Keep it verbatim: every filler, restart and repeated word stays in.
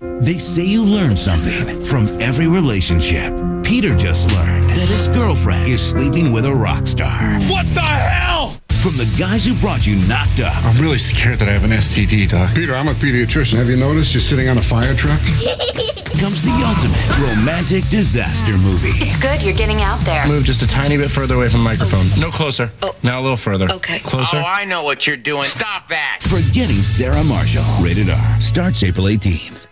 They say you learn something from every relationship. Peter just learned that his girlfriend is sleeping with a rock star. What the hell? From the guys who brought you Knocked Up. I'm really scared that I have an S T D, Doc. Peter, I'm a pediatrician. Have you noticed you're sitting on a fire truck? Comes the ultimate romantic disaster movie. It's good. You're getting out there. Move just a tiny bit further away from the microphone. No closer. Oh. Now a little further. Okay. Closer. Oh, I know what you're doing. Stop that. Forgetting Sarah Marshall. Rated R. Starts April eighteenth.